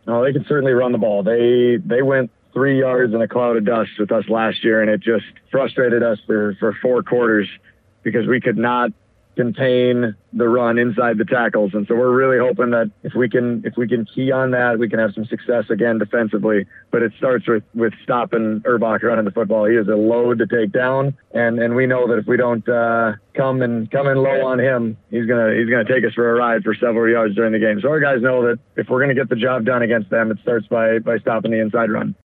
No, they can certainly run the ball. They went 3 yards in a cloud of dust with us last year, and it just frustrated us for 4 quarters because we could not contain the run inside the tackles. And so we're really hoping that if we can key on that, we can have some success again defensively. But it starts with stopping Urbach running the football. He is a load to take down, and we know that if we don't come in low on him, he's gonna take us for a ride for several yards during the game. So our guys know that if we're gonna get the job done against them, it starts by stopping the inside run.